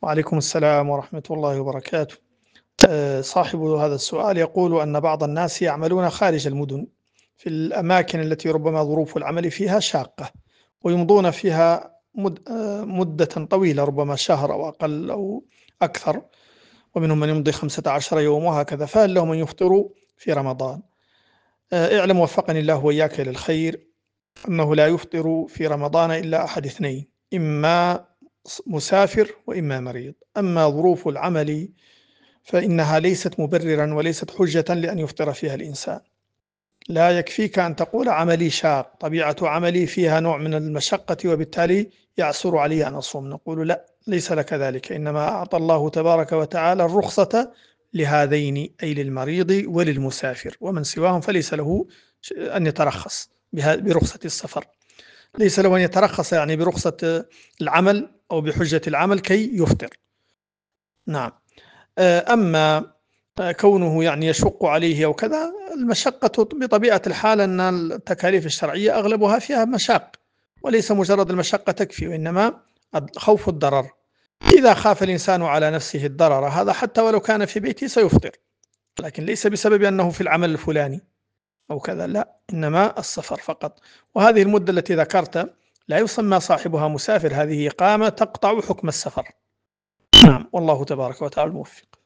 وعليكم السلام ورحمة الله وبركاته. صاحب هذا السؤال يقول أن بعض الناس يعملون خارج المدن في الأماكن التي ربما ظروف العمل فيها شاقة، ويمضون فيها مدة طويلة، ربما شهر أو أقل أو أكثر، ومنهم من يمضي 15 يوم وهكذا، فهل لهم أن يفطروا في رمضان؟ اعلم وفقني الله وإياك للخير أنه لا يفطر في رمضان إلا أحد اثنين: إما مسافر وإما مريض. أما ظروف العمل فإنها ليست مبررا وليست حجة لأن يفطر فيها الإنسان. لا يكفيك أن تقول عملي شاق، طبيعة عملي فيها نوع من المشقة وبالتالي يعسر علي أن أصوم. نقول لا، ليس لك ذلك، إنما أعطى الله تبارك وتعالى الرخصة لهذين، أي للمريض وللمسافر، ومن سواهم فليس له أن يترخص برخصة السفر، ليس له أن يترخص يعني برخصة العمل أو بحجة العمل كي يفطر. نعم. أما كونه يعني يشق عليه أو كذا، المشقة بطبيعة الحال أن التكاليف الشرعية أغلبها فيها مشاق، وليس مجرد المشقة تكفي، وإنما خوف الضرر. إذا خاف الإنسان على نفسه الضرر هذا حتى ولو كان في بيته سيفطر، لكن ليس بسبب أنه في العمل الفلاني أو كذا، لا، إنما السفر فقط. وهذه المدة التي ذكرت لا يسمى صاحبها مسافر، هذه إقامة تقطع حكم السفر. نعم، والله تبارك وتعالى الموفق.